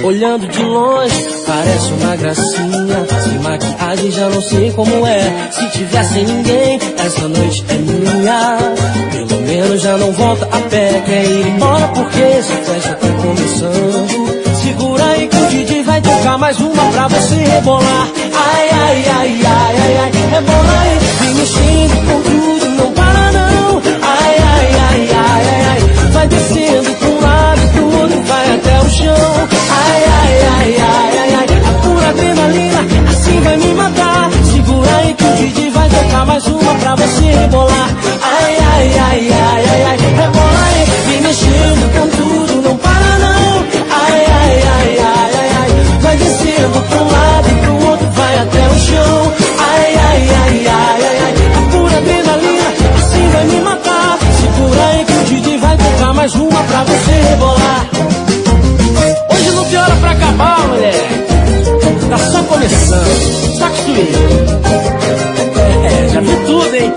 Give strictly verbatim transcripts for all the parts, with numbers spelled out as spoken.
Olhando de longe, parece uma gracinha. Sem maquiagem já não sei como é. Se tiver sem ninguém, essa noite é minha. Pelo menos já não volta a pé. Quer ir embora porque essa festa tá começando. Segura aí que o D J vai tocar mais uma pra você rebolar. Ai, ai, ai, ai, ai, ai, rebola aí. Vem mexendo com tudo, não para não. Ai, ai, ai, ai, ai, ai, vai descendo pra um lado e pro outro, vai até o chão. Ai, ai, ai, ai, ai, ai, a pura adrenalina, assim vai me matar. Segura aí que o D J vai tocar mais uma pra você rebolar. Ai, ai, ai, ai, ai, ai, rebola aí. Vem mexendo com tudo, não para não. Ai, ai, ai, ai, ai, ai, vai descendo pra um lado e pro outro, vai até o chão. Ai, ai, ai, ai, ai, ai, a pura adrenalina, assim vai me matar. Segura aí que o D J vai tocar mais uma pra você rebolar. Hoje não tem hora pra acabar, mulher. Tá só começando. Saque swing. É, já viu tudo, hein?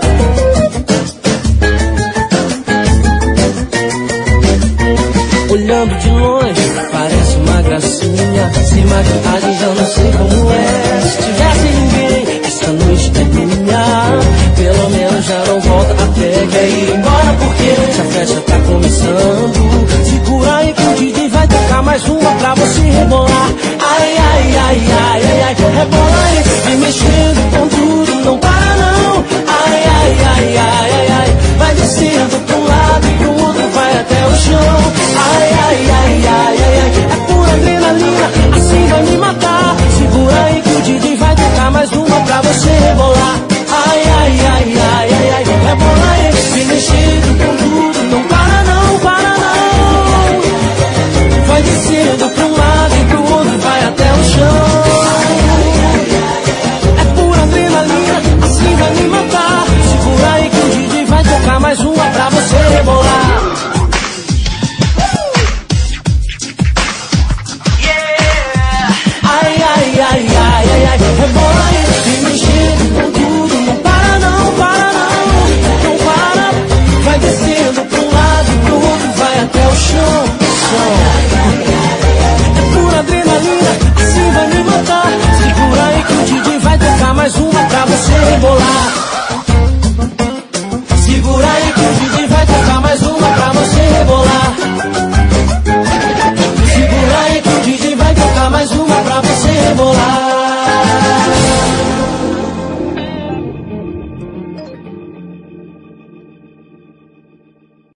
Olhando de longe, parece uma gracinha. Sem maquiagem já não sei como é. Se tivesse ninguém, essa noite é minha. Pelo menos já não volta a pé. Quer ir embora porque essa festa tá começando. Segura aí que o D J vai tocar mais uma pra você rebolar. Ai, ai, ai, ai, ai, ai, rebola aí. Vem mexendo com tudo, não para não. Ai, ai, ai, ai, ai, ai, vai descendo pra um lado e pro outro, vai até o chão. Ai, ai, ai, ai, ai, ai, é pura adrenalina, assim vai me matar. Segura aí que o D J vai tocar mais uma pra você rebolar. Ai, ai, ai, ai, ai, ai, rebola aí. Vem mexendo com tudo, não para não, para não. Vai descendo pra um lado e pro outro, vai até o chão. É pura adrenalina, assim vai me matar. Segura aí que o D J vai tocar mais uma pra você rebolar. Ai, ai, ai, ai, ai,